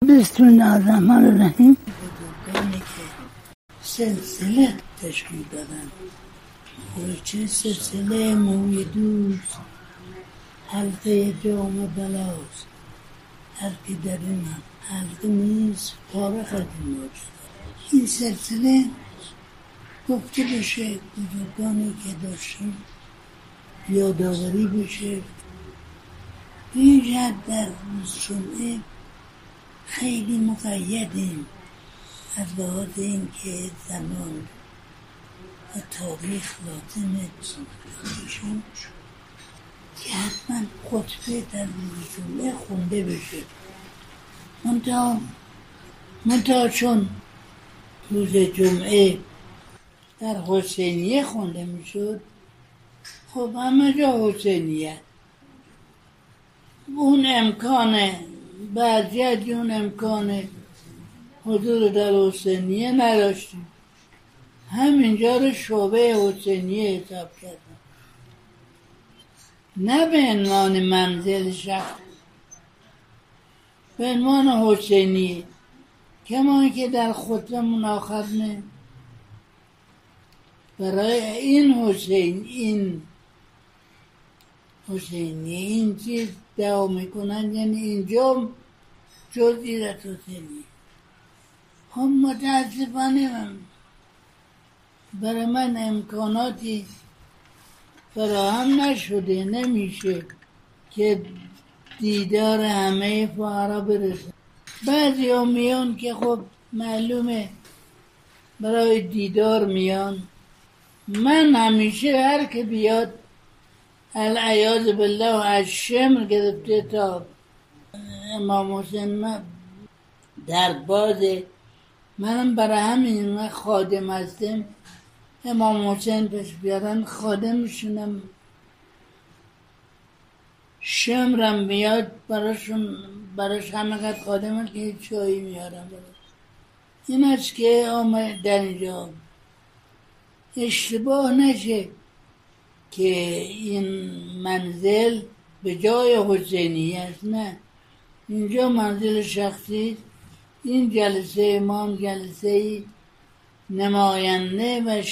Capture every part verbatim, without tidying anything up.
بسم الله الرحمن الرحیم. بزرگانی که سلسله تشکیل دادن و چه سلسله موی دوست حلقه جام بلاست، هر که در این حلقه نیست فارغ از این موجود. این سلسله گفته بشه بزرگانی که داشتیم یادآوری بشه. به این جهت در جمعه خیلی مقیدیم از لحاظ این که زمان و تاریخ لازمه بشیم که حتما خطبه در روز جمعه خونده بشه. منتها منتها چون روز جمعه در حسینیه خونده میشد، خب همه جا حسینیه اون امکانه بعضی اون امکان حضور در حسینیه نداشتیم، همینجا رو شعبه حسینیه حساب کردم، نه به عنوان منزل شخص، به عنوان حسینیه. کما که در خطبه مناخبنه برای این حسین این حسینیه این چیز دعا میکنن، یعنی اینجا جزئی از حسینیه. خب متاسفانه من برای من امکاناتی فراهم نشده، نمیشه که دیدار همه فقرا برسه. بعضی ها میان که خب معلومه برای دیدار میان. من همیشه هر که بیاد العیاذ بالله از شمر گرفته تا امام حسین در بازه، منم برای همین من خادم هستم. امام حسین پیش بیارن خادمشونم، شمرم میاد براشون، براش همینقدر خادمم که چایی میارم براش. این است که آمد در اینجا اشتباه نشه که این منزل به جای حسینیه است، نه، اینجا منزل شخصی. این جلسه امام جلسه نماینده و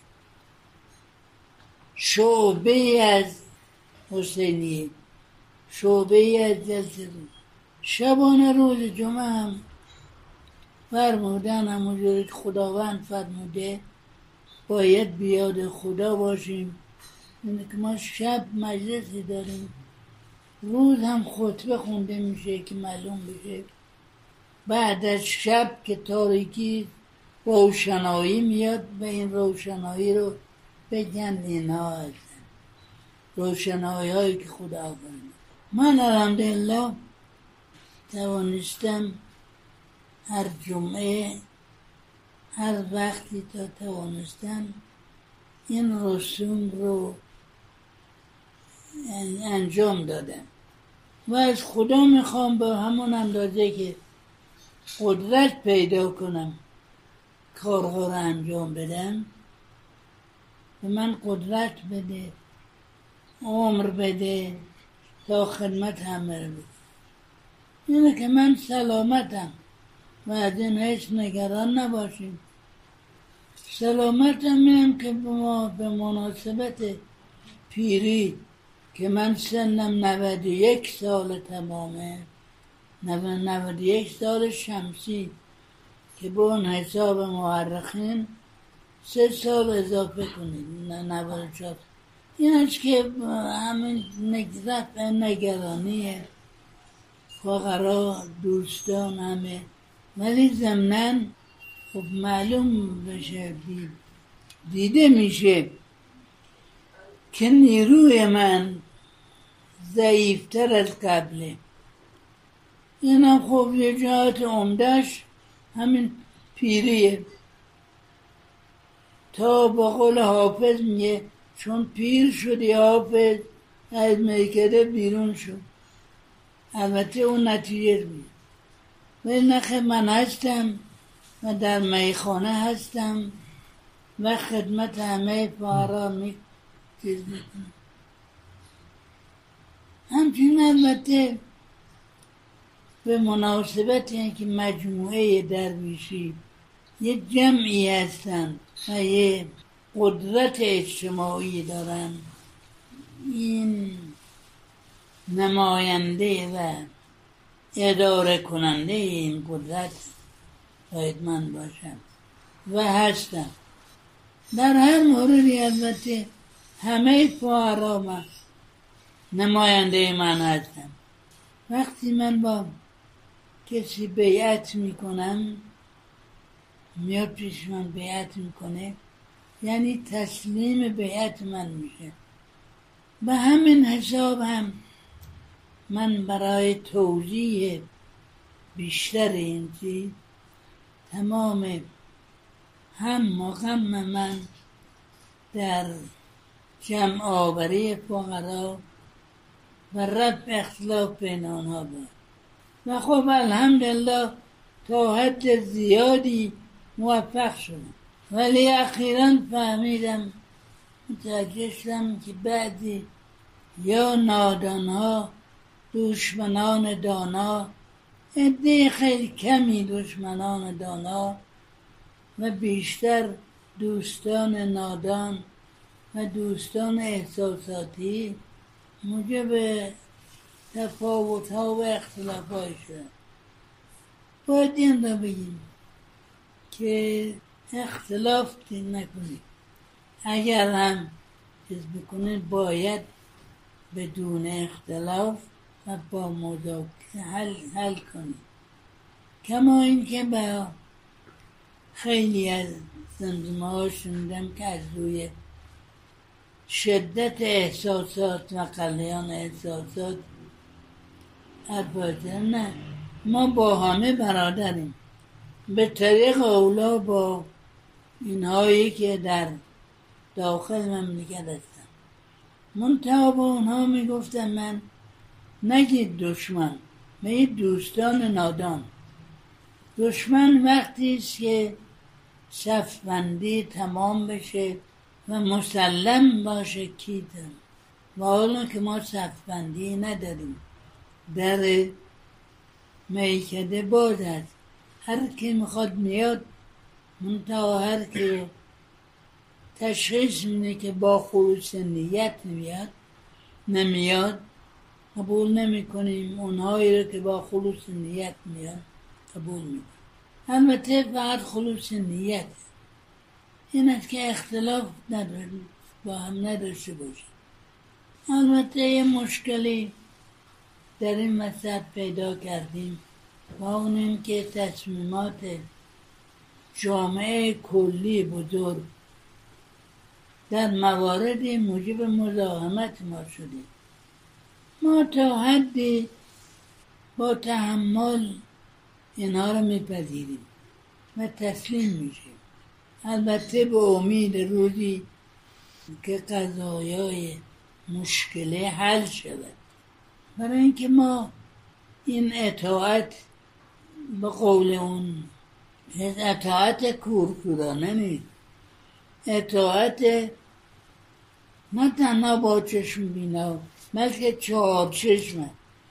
شعبه از حسینیه، شعبه از جلسه روز. شبانه روز جمعه هم فرمودن همونجوری که خداوند فرموده باید بیاد خدا باشیم. اینه که ما شب مجلسی داریم، روز هم خطبه خونده میشه که معلوم بشه. بعد از شب که تاریکی روشنایی میاد و این روشنایی رو بگن اینها هستن روشنایی هایی که خدا آفرید. من الحمدلله توانستم هر جمعه هر وقتی تا توانستم این رسوم رو انجام دادم و از خدا میخوام به همون اندازه که قدرت پیدا کنم کارها رو انجام بدم، به من قدرت بده، عمر بده تا خدمت همه رو بده. اینه که من سلامتم و از این هیچ نگران نباشیم. سلامتم میم که ما به مناسبت پیری که من سنم نود و یک سال تمامه، نود و یک سال شمسی که به اون حساب مورخین سه سال اضافه کنید، نود و چهار. این است که همین نگذت و نگرانی فقرا دوستان همه، ولی ضمناً خب معلوم بشه دید. دیده میشه که نیروی من ضعیفتر از قبله. این هم خب یه جهت عمدهش همین پیریه. تا با قول حافظ میگه چون پیر شدی حافظ از میکده بیرون شد. البته اون نتیجه میگه ولی نخه من هستم و در میخانه هستم و خدمت همه فقرا می چیز میکنم. همچنین البته به مناسبت اینکه مجموعه درویشی یه جمعی هستن و یه قدرت اجتماعی دارن، این نماینده و اداره کننده این قدرت باید من باشم و هستم. در هر موردی البته همه فقرا من نماینده من هستم. وقتی من با کسی بیعت میکنم، میاد پیش من بیعت میکنه، یعنی تسلیم بیعت من میشه. به همین حساب هم من برای توضیح بیشتر این چیز تمام هم و غم من در جمع آوری فقرا و رفع اختلاف بین آنها بود و خب الحمدلله تا حد زیادی موفق شدم. ولی اخیراً فهمیدم، متوجه شدم که بعضی یا نادانها دشمنان دانا، عده خیلی کمی دشمنان دانا و بیشتر دوستان نادان و دوستان احساساتی موجب تفاوت‌ها و اختلاف‌های شدن. باید این را بگیم که اختلاف نکنید. اگر هم چیز بکنید باید بدون اختلاف و با مذاکره حل, حل کنید. کما اینکه با خیلی از زمزمه ها شنیدم که از روی شدت احساسات و غلیان احساسات حرفاته. نه، ما با همه برادریم، به طریق اولا با اینهایی که در داخل مملکت هستن. منتها با اونها میگفتم من نگید دشمن، بگید دوستان نادان. دشمن وقتی است که صفبندی تمام بشه و مسلم باشه کیتم، و حالا که ما صفبندی نداریم، در میکده باز است، هر کی میخواد میاد، منتها هر کی تشخیص میده که با خلوص نیت نمیاد نمیاد قبول نمی کنیم. اونهایی رو که با خلوص نیت میاد قبول میکنیم. البته فقط خلوص نیت این است که اختلاف نداریم، با هم نداشته باشیم. البته یه مشکلی در این وسط پیدا کردیم و اون این که تصمیمات جامعه کلی بزرگ در مواردی موجب مزاحمت ما شدیم. ما تا حدی با تحمل اینها رو میپذیریم و تسلیم میشیم، البته به امید روزی که قضایای مشکله حل شود. برای اینکه ما این اطاعت به قول اون اطاعت کورکورانه نیست، اطاعت نه تنها با چشم بینا بلکه چهار چشمه.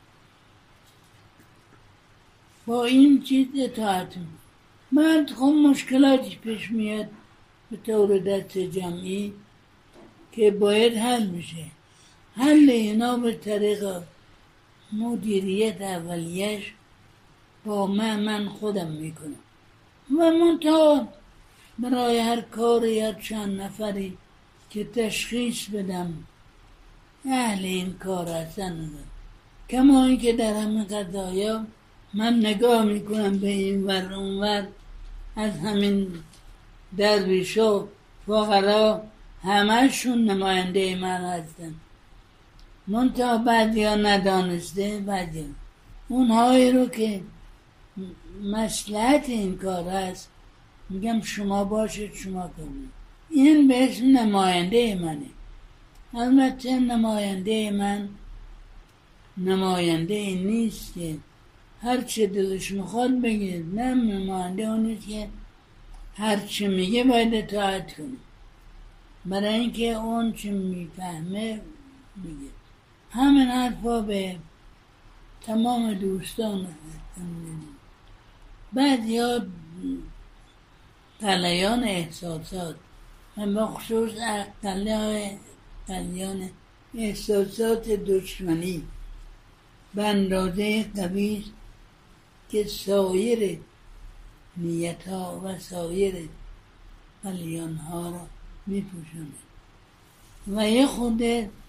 با این چیز اطاعت بعد خب مشکلاتی پیش میاد به طور دست جمعی که باید حل میشه. حل اینا به طریق مدیریت اولیش با من من خودم میکنم و منتها برای هر کاری یا چند نفری که تشخیص بدم اهل این کار هستن. کما اینکه در همین قضایا من نگاه میکنم به این ور اون ور، از همین درویشا فقرا همهشون نماینده من هستن، منتها بعضی ها ندانسته، بعضی اونهایی رو که مصلحت این کار هست میگم شما باشید، شما کنید. این به اسم نماینده منه. البته نماینده من نماینده این نیست که هر چه دلش میخواد بگه، نه، نماینده اون نیست که هر چه میگه باید اطاعت کنه، برای اینکه اون چه میفهمه میگه. همین حرفا به تمام دوستان هستم. بعضی ها قلیان احساسات و بخصوص قلیان احساسات دشمنی به اندازه قوی که سایر نیت ها و سایر قلیان ها را می پوشند و یه خود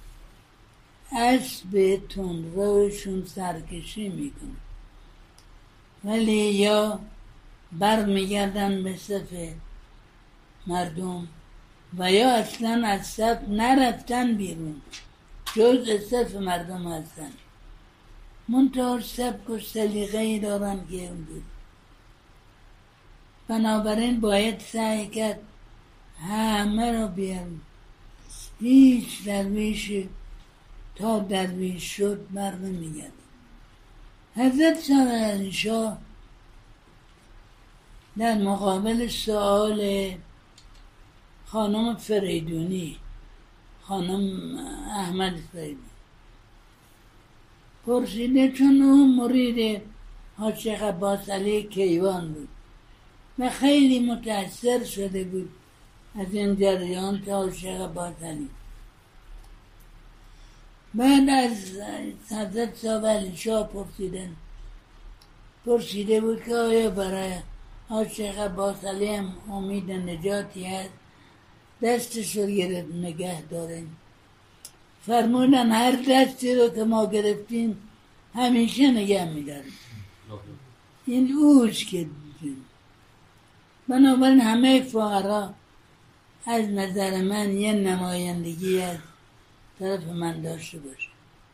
اسب تندروشون سرکشی میکنه، ولی یا برمیگردن به صف مردم و یا اصلا از صف نرفتن بیرون، جز صف مردم هستن. منتها سبک و سلیقه‌ای دارن که اون بود. بنابراین باید سعی کرد همه را بیارن. هیچ درویشی تا درویش شد بر نمیگرد. حضرت سر علی شاه در مقابل سؤال خانم فریدونی، خانم احمد فریدونی پرسیده، چون او مرید حاج شیخ عباس علی کیوان بود و خیلی متأثر شده بود از این جریان تا حاج شیخ عباس علی. بعد از حضرت صاحب علی شاه پرسیدن پرسیده بود که آیا برای حاج شیخ عباس علی هم امید نجاتی هست؟ دستش رو گرفت نگه دارن. فرمودن هر دستی رو که ما گرفتیم همیشه نگه میداریم. این اوست که بنابراین همه فقرا از نظر من یه نمایندگی از طرف من داشته باشه.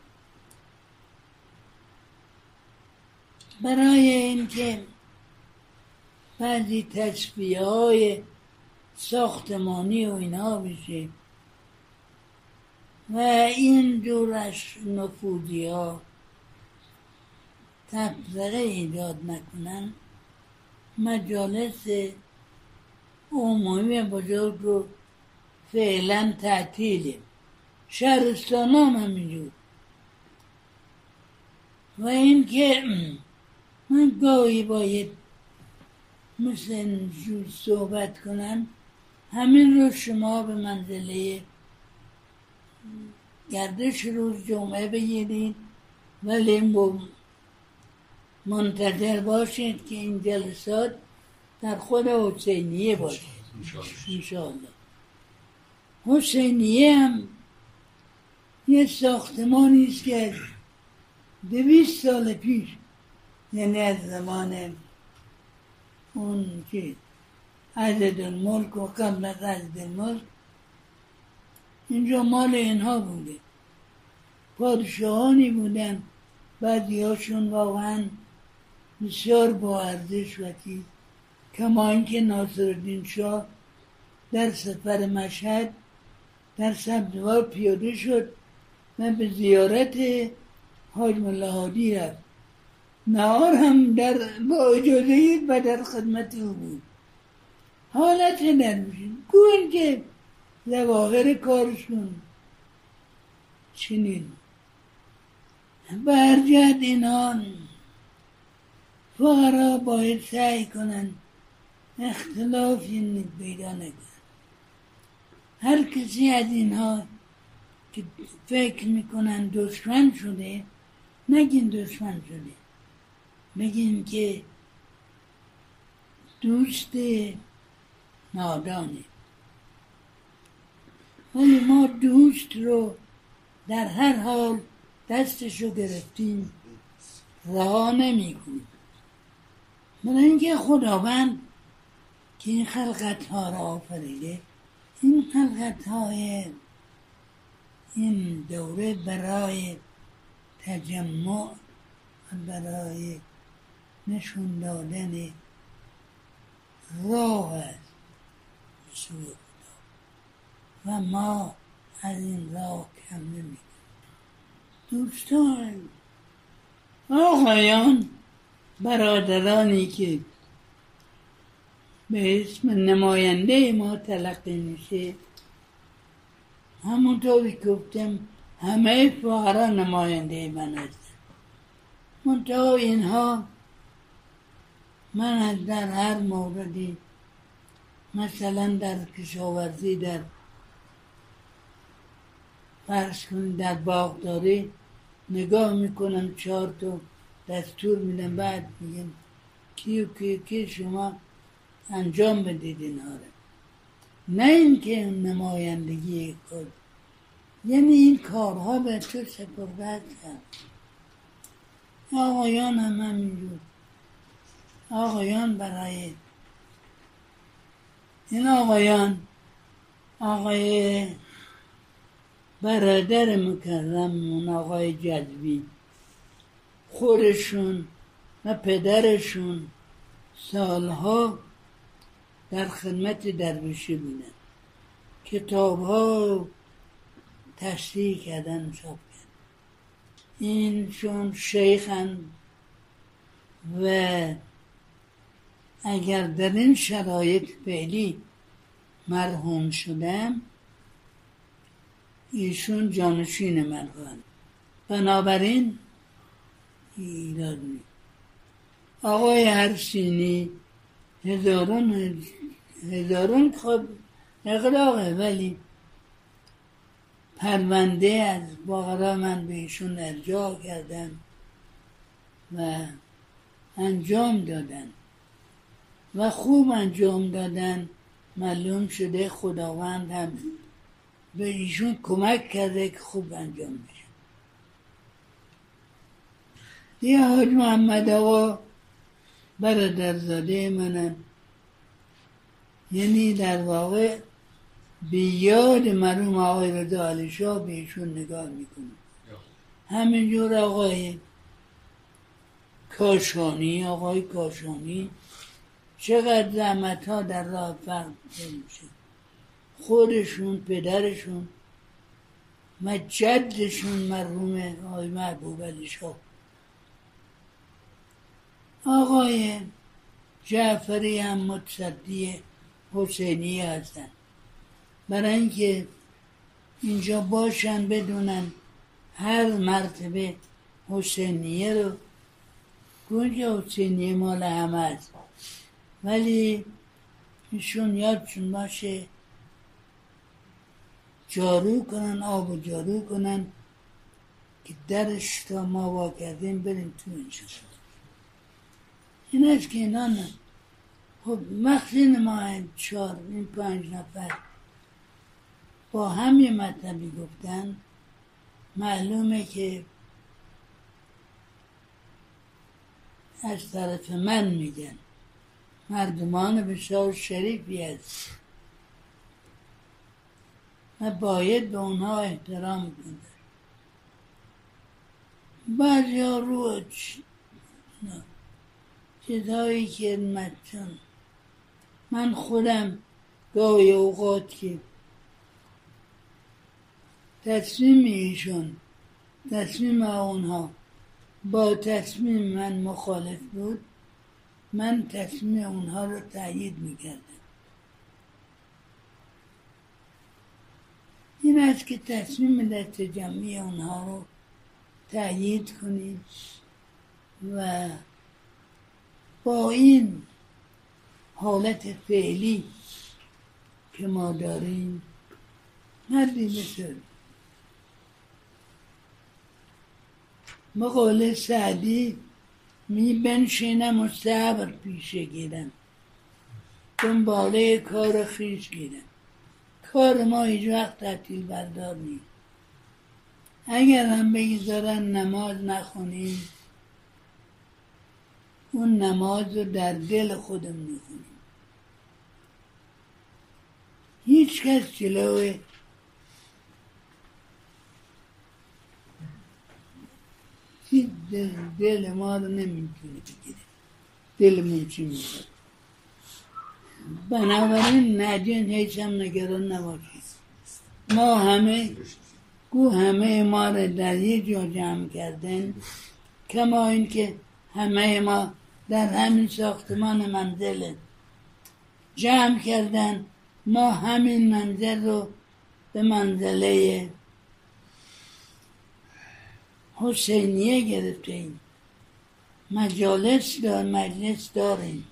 برای اینکه بعضی تصفیه های ساختمانی و اینا بشه و این دورش نفوذی ها تفرقه ایجاد نکنن، مجالس عمومی بزرگ رو فعلا تعطیله. شهرستان هم همینجور. و این که من گاهی باید مثل اینجور صحبت کنم، همین رو شما به منزله گردش روز جمعه بگیرید، ولی منتظر باشید که این جلسات در خود حسینیه باشه انشاءالله. حسینیه هم یه ساختمانی است که از دویست سال پیش، یعنی از زمان اون که عزدالملک و قبل از عزدالملک اینجا مال اینها بوده. پادشاهانی بودن، بعضی هاشون واقعا بسیار با ارزش و چیز، کما اینکه ناصرالدین شاه در سفر مشهد در سبزوار پیاده شد و به زیارت حاج ملا هادی رفت. نهار هم در با اجازه و در خدمت او بود. حالت نرمیشید گوین که ظواهر کارشون چنین. برجت اینان فقرا باید سعی کنن اختلافی پیدا نکنن. هر کسی از اینها که فکر میکنن دشمن شده، نگین دشمن شده، بگین که دوست نادانه. ولی ما دوست رو در هر حال دستشو گرفتیم، رها نمی کنیم. برای اینکه خداوند که این خلقت ها را آفریده، این خلقت های این دوره برای تجمع و برای نشون دادن راه است سوی خدا و ما از این راه کم نمی کنیم. دوستان، آقایان، برادرانی که به اسم نماینده ما تلقی میشه، همونطوری گفتم همه فقرا نماینده من هستن. منتها اینها من از در هر موردی، مثلا در کشاورزی، در فرض کنید در باغداری نگاه میکنم، چهار تا دستور میدم، بعد میگم کیو کیو کی شما انجام بدید اینها رو. نه اینکه نمایندگی خود، یعنی این کارها به تو سپرده کرد. آقایان هم همینجور، آقایان برای این آقایان، آقای برادر مکرمون آقای جذبی، خودشون و پدرشون سالها در خدمت درویشی بودن، کتاب ها تصحیح کردن، چاپ کردن. این چون شیخن و اگر در این شرایط فعلی مرحوم شدم، ایشون جانشین من خواهند. بنابراین ایراد نیست. آقای هرسینی هزاران هزاران خب اقلاقه، ولی پرونده از باقرا من به ایشون ارجاع کردم و انجام دادن و خوب انجام دادن. معلوم شده خداوند هم به ایشون کمک کرده که خوب انجام بشه. یه حاج محمد آقا برادرزاده منن، یعنی در واقع بیاد مرحوم آقای رضا علی شاه به ایشون نگاه میکنه. همینجور آقای کاشانی، آقای کاشانی چقدر زحمت ها در راه فرق میشه. خودشون، پدرشون و جدشون مرحوم آقای محبوب علی شاه. آقای جعفری هم متصدی حسینی هستن، برای اینکه اینجا باشن بدونن هر مرتبه حسینیه رو، گنج حسینیه مال همه است، ولی ایشون یادشون باشه جارو کنن، آب و جارو کنن که درش تا ما وا کردیم بریم تو اینجا. این است که اینا نه. خب وقتی ما این چهار این پنج نفر با هم یه مطلبی گفتن، معلومه که از طرف من میگن. مردمان بسیار شریفی هست و باید به اونها احترام کنه. بعضی ها رو چیزهایی که مچون من خودم گاهی اوقات که تصمیم ایشون، تصمیم اونها با تصمیم من مخالف بود، من تصمیم اونها رو تأیید میکردم. این است که تصمیم دست جمعی اونها رو تأیید کنید و با این حالت فعلی که ما داریم مردی مثل مقاله سعدی می بنشینم و صبر پیشه گیرم، دنباله کار خیش گیرم. کار ما هیچ وقت تعطیل بردار نیست. اگر هم بگذارن نماز نخونیم، اون نماز رو در دل خودم میخونیم. هیچ کس جلوه دل, دل ما رو نمیتونه بگیره. دلمون چی میخواد. بنابراین ندین هیچ هم نگران نباشید. ما همه گو همه ما رو در یک جا جمع کردن، کما این که همه ما در همین ساختمان منزل جمع کردن. ما همین منزل رو به منزله حسینیه گرفتیم مجالس دار مجلس داریم.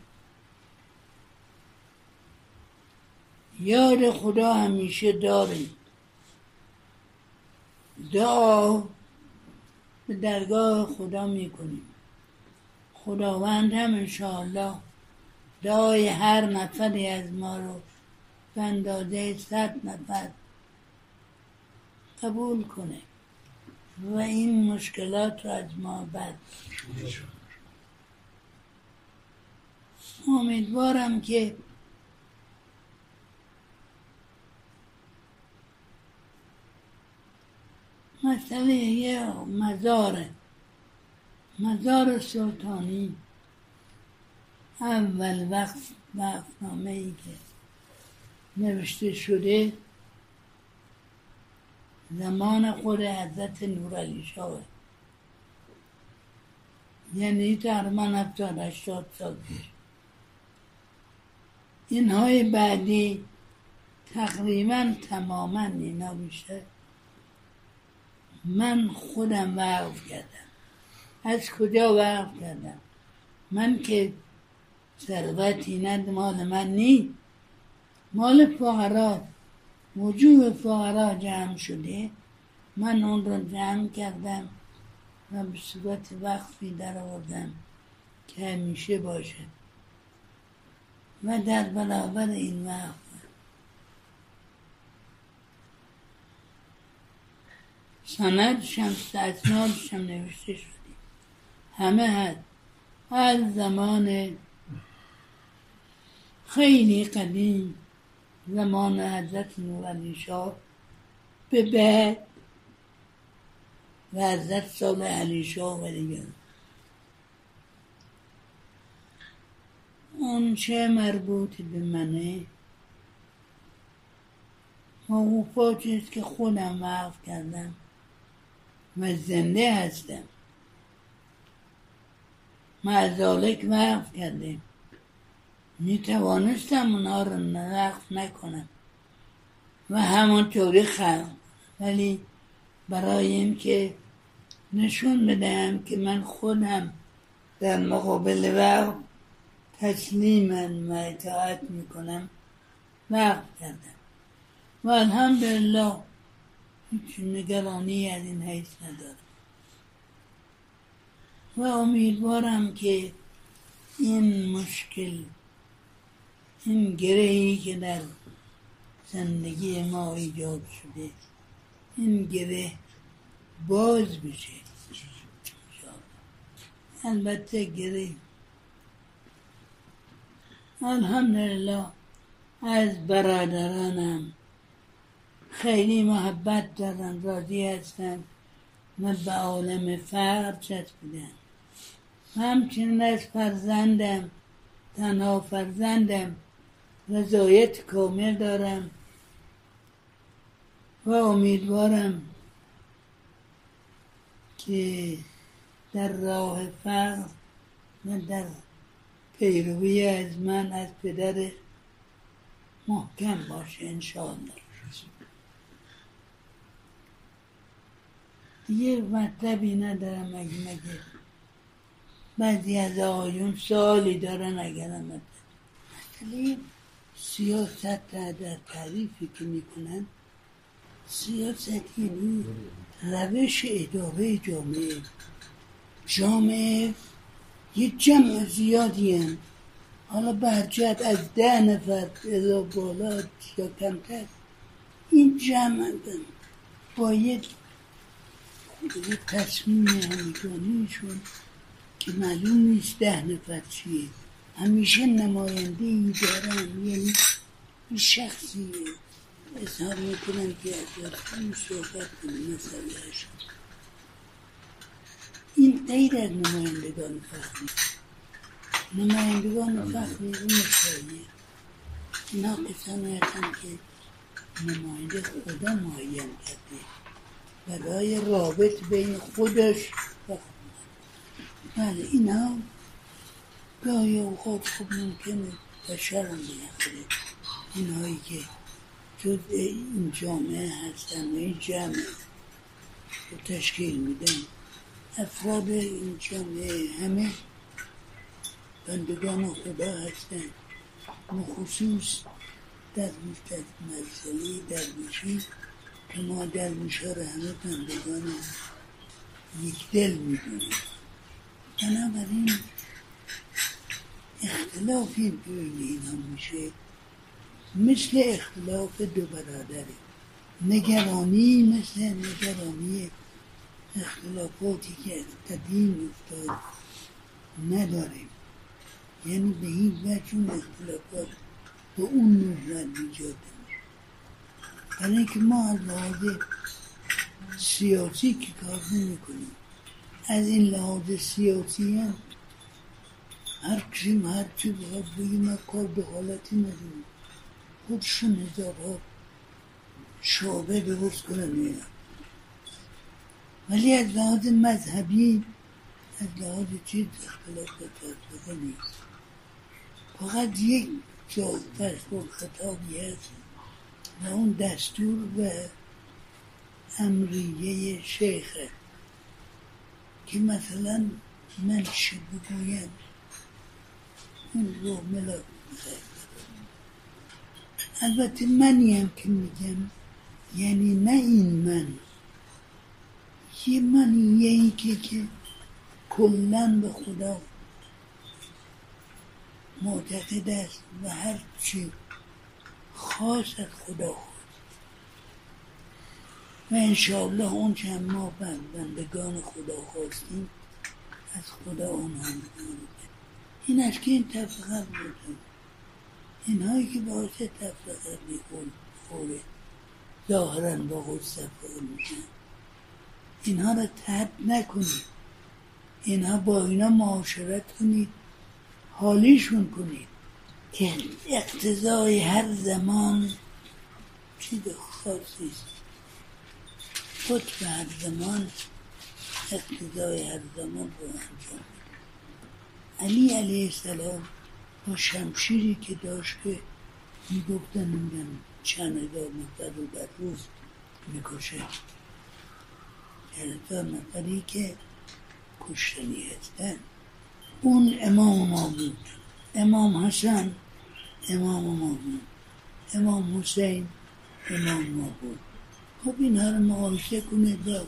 یاد خدا همیشه داریم. دعا به درگاه خدا میکنیم. خداوند هم انشاءالله دعای هر نفری از ما رو به اندازه صد نفر قبول کنه و این مشکلات رو از ما بر. امیدوارم که مسئله یه مزاره مزار سلطانی اول وقت وقتنامه ای که نوشته شده زمان خود حضرت نورعلی شاه، یعنی تقریبا هفتاد هشتاد سال پیش. اینهای بعدی تقریبا تماما اینا بیشتر من خودم وقف کردم. از کجا وقف کردم؟ من که ثروتی ند مال من نی، مال فقرا، وجوه فقرا جمع شده، من اون رو جمع کردم و به صورت وقفی در آوردم که همیشه باشه و در برابر این وقف سندش هم اسنادش هم نوشته شده. همه هست از زمان خیلی قدیم، زمان حضرت نورعلی شاه به بعد و حضرت سال علی شاه و دیگر. اون چه مربوط به منه موقوفاتی است که خودم وقف کردم و زنده هستم. معذالک وقف کردیم، می توانستم اونها رو وقف نکنم و همانطوری خلق، ولی برای این که نشون بدهم که من خودم در مقابل وقف تسلیمم و اطاعت میکنم وقف کردم و الحمدلله هیچ نگرانی از این حیث ندارم و امیدوارم که این مشکل، این گرهی که در زندگی ما ایجاد شده، این گره باز بشه. البته گره الحمدلله از برادرانم خیلی محبت دارن، راضی هستن و به عالم فقر چسبیدن. همچنین از فرزندم، تنها فرزندم، رضایت کامل دارم و امیدوارم که در راه فقر و در پیروی از من از پدر محکم باشه انشاءالله. دیگه مطلبی ندارم. اگه مگه بعضی از آقایون سوالی دارن اگرم مسئله سیاست در تعریفی که میکنن، سیاست یعنی روش اداره جامعه. جامعه یه جمع زیادی هم، حالا برجت از ده نفر الا بالا یا کمتر، این جمع باید یه تصمیم همگانیشون که معلوم نیست ده نفر چیه، همیشه نماینده ای دارن، یعنی این شخصی اظهار میکنن که از خون صحبت کنیم مسئلهش. این غیر از نمایندگان فخری. نمایندگان فخری این مشاهیه، اینا کسانی هستن که نماینده خدا معین کرده برای رابط بین خودش و خدا. بله اینا گاهی اوقات خوب ممکنه بشر هم بیخوره، اینهایی که جز این جامعه هستن و این جمعه رو تشکیل میدن. افراد این جامعه همه بندگان خدا هستند. بخصوص درویش از مسئله درویشی که ما درویش ها رو همه بندگان یک دل میدونیم. بنابراین اختلافی بین اینا میشه مثل اختلاف دو برادره. نگرانی مثل نگرانی اختلافاتی که قدیم افتاد نداریم، یعنی به هیچ وجه اون اختلافات به اون نوع ایجاد نمیشه. برای اینکه ما از لحاظ سیاسی که کار نمی‌کنیم، از این لحاظ سیاسی هم هر کشیم هر چی باید بگیم ما کار به حالتی نداریم، خودشون هزارها شعبه درست کنن میرن. ولی از لحاظ مذهبی از لحاظ چیز اختلاف فرقه نیست. فقط یک جا فرق و خطابی هست و اون دستور و امریه شیخه که مثلا من چی بگویم اون رو ملاک میخواید. البته منیم که میگم، یعنی نه این من، یه منیه ای که که کلن به خدا معتقد است و هر چی خاص از خدا خواست و انشاءالله اون چند ما بندگان خدا خواستیم از خدا اونها میکنیم. این است که این تفقه بودن اینهایی که باعث تفقه میخوره ظاهرا با خود تفقه میشن، اینها را ترد نکنید، اینها با اینا معاشرت کنید، حالیشون کنید که اقتضای هر زمان چیز خاصی است. قطب هر زمان اقتضای هر زمان رو انجام میده. علی علیه السلام با شمشیری که داشت که میگفتن میگن چند هزار نفر رو در روز میکشه، هزار نفری که کشتنی هستن. اون امام ما بود، امام حسن امام ما بود، امام حسین امام ما بود. خب اینها رو مقایسه کنه با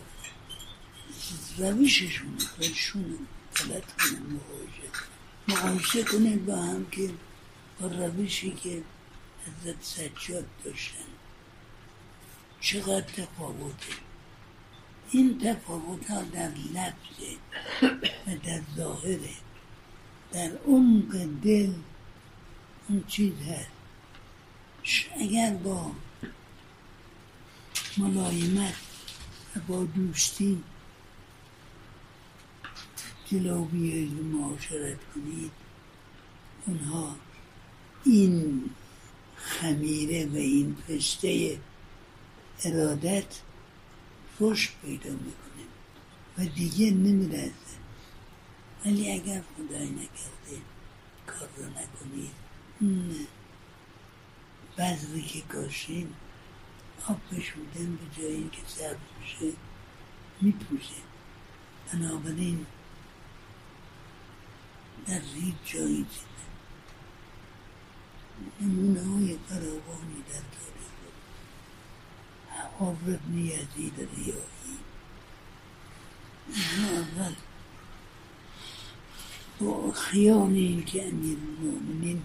روششون خودشون غلط کنه، مقایسه مقایسه کنه با هم که با روشی که حضرت سجاد داشتن چقدر تفاوته. این تفاوت ها در لفظه و در ظاهره، در عمق دل اون چیز هست. اگر با ملایمت و با دوستی جلو بیایید و معاشرت کنید، اونها این خمیره و این پسته ارادت رشد پیدا میکنه و دیگه نمیرزه. ولی اگر خدای نکرده کار رو نکنید، نه بذری که کاشین آب بشودن به جای اینکه سرد بشه میپوشه. بنابراین در هیچ جایی چیده نمونه های فراوانی در تاریخ حافظ ابن یزید ریاحی اول با خیال این که امیر المؤمنین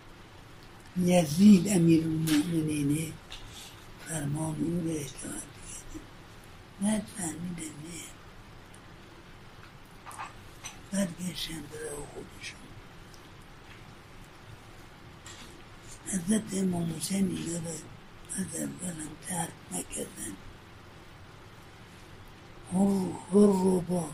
یزید امیر المؤمنینه فرمان او را اطاعت کرده، بعد فهمیدن نه، برگشتن برای خودشون. حضرت امام حسین اینا را از اول هم ترک نکردن، هر رو با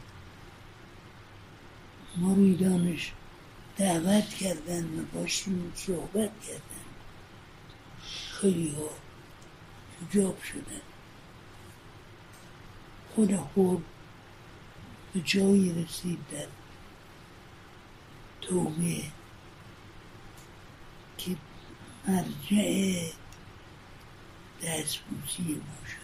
مریدانش دعوت کردن و باشون صحبت کردن. خیلی ها حجاب شدن. خود خود به جایی رسید در توبه که مرجع دستبوسی ما شد.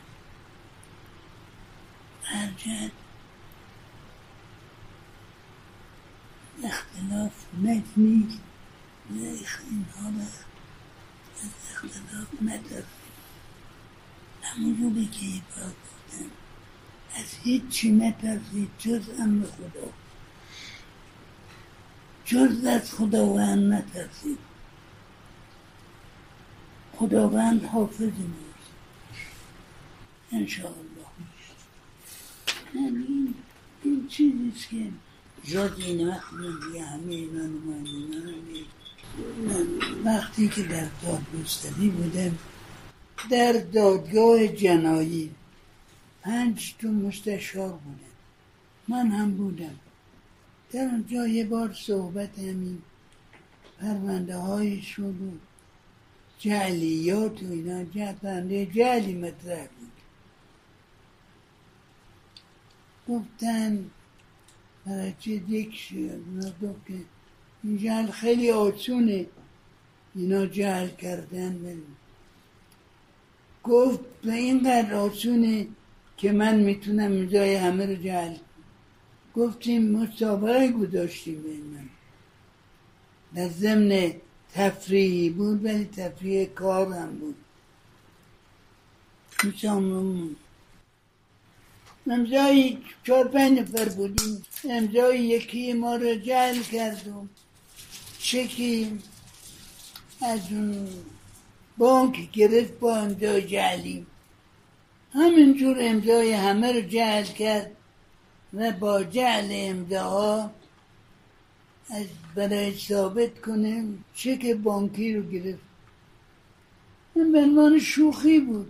مرجع اختلاف متنی نیخ اینها را از اختلاف ندارد. همونجوری که یه بار گفتم از هیچی نترسید جز امر خدا، جز از خداوند نترسید. خداوند حافظ ماست انشاءالله. این این چیزیست که جز این وقت دیگه همه اینا نمایندگان من وقتی که در دادگستری بودم در دادگاه جنایی پنج تو مستشار بودن، من هم بودم. در اونجا یه بار صحبت همین پرونده های شد و جعلیات و اینا پرونده جعلی مطرح بود. گفتن برای چه یک شد گفت که این جعل خیلی آسونه اینا جعل کردن. گفت به اینقدر آسونه که من میتونم امضای همه رو جعل کنم. گفتیم مسابقه گذاشتیم به من، در ضمن تفریحی بود ولی تفریح کار هم بود. میتونم امضای چهار پنج نفر بودیم، امضای یکی ما رو جعل کردم، چکی از اون بانک گرفت با امضای جعلی، همینجور امضای همه رو جعل کرد و با جعل امضاها از برای ثابت کنه چک بانکی رو گرفت. این به عنوان شوخی بود.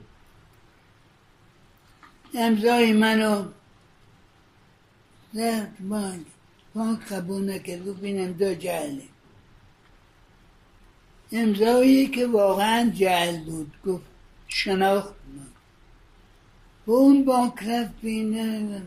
امضای منو در بانک بانک قبول نکرد، گفت این امضا جعله. امضایی که واقعا جعل بود گفت شناخت من. به اون بانک رفت بینه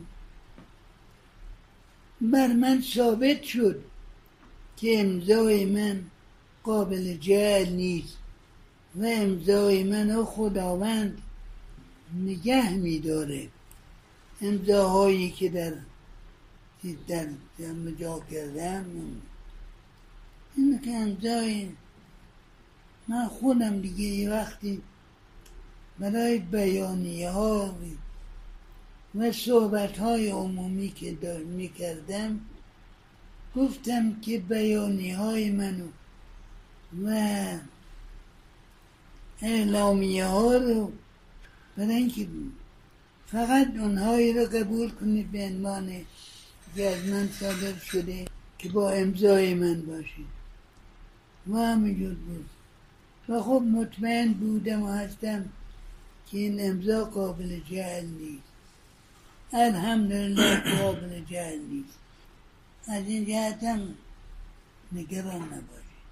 بر من ثابت شد که امضای من قابل جعل نیست و امضای منو خداوند نگه می‌داره. امضاهایی که در در جا کردم این که امضای من خودم دیگه یه وقتی برای بیانیه ها و صحبت های عمومی که می کردم گفتم که بیانیه های منو و اعلامیه ها رو برای اینکه فقط اونهایی رو قبول کنید به عنوان که از من صادر شده که با امضای من باشید و همینجور بود. و خب مطمئن بودم و هستم که این امضا قابل جعل نیست، الحمدلله قابل جعل نیست. از این جهت هم نگران نباش.